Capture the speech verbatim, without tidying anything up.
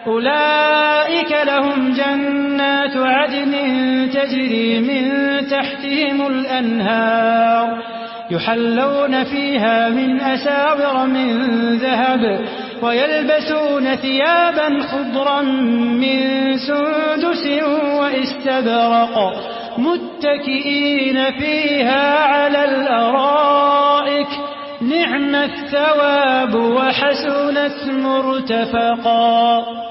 أولئك لهم جنات عدن تجري من تحتهم الأنهار يحلون فيها من أساور من ذهب ويلبسون ثيابا خضرا من سندس واستبرق متكئين فيها على الأرائك نعم الثواب وحسنت مرتفقا.